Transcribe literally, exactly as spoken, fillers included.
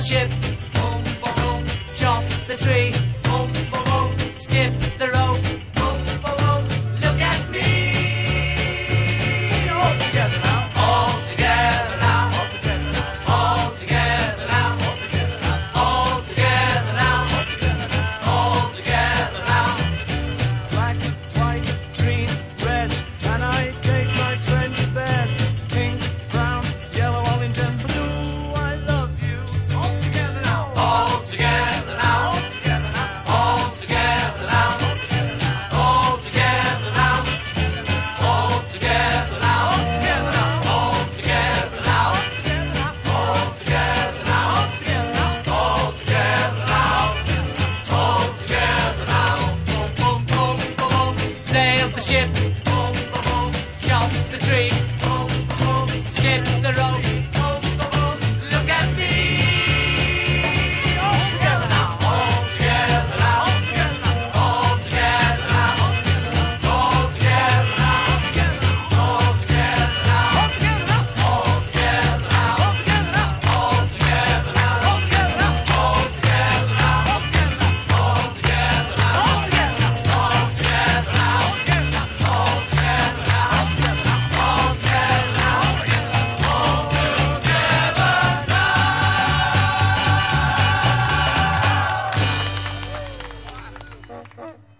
ship, boom, boom, boom, chop the tree, boom, boom, boom, skip the rope, boom, boom, boom, look at me. All together now, all together now, all together now, all together now, all together now, all together now. Black, white, green, red, and I take my friend to bed. Pink, brown, yellow, orange, and blue. I love you. All together now. All together now, all together now, all together now, all together now, all together now, all together now, all together now, all together now, all together now. Boom, boom, boom, boom, sail the ship, boom, boom, boom, chop the tree, boom, boom, boom, skip the rope, boom, boom, boom, look at me. All together now, all together now, all together now, all together now, all together now, all together now, all together now, all together now, all together now, all together now, all together now, all together now, all together now, all together now, all together now, all together now, all together now, all together now, all together now.